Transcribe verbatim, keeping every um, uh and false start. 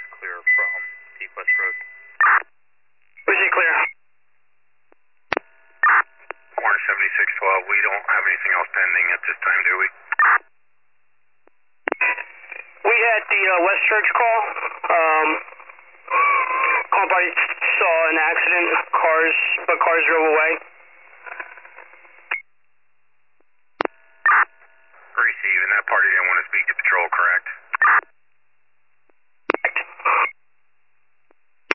clear from East West Road. Was he clear? Warren seventy-six twelve, we don't have anything else pending at this time, do we? We had the uh, West Church call. Um, call party saw an accident, cars, but cars drove away.